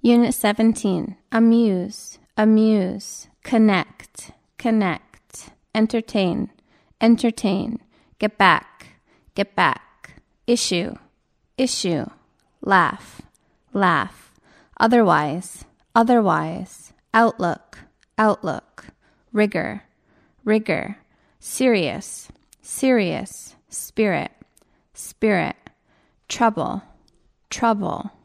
Unit 17. Amuse, amuse, connect, connect, entertain, entertain, get back, issue, issue, laugh, laugh, otherwise, otherwise, outlook, outlook, rigor, rigor, serious, serious, spirit, spirit, trouble, trouble,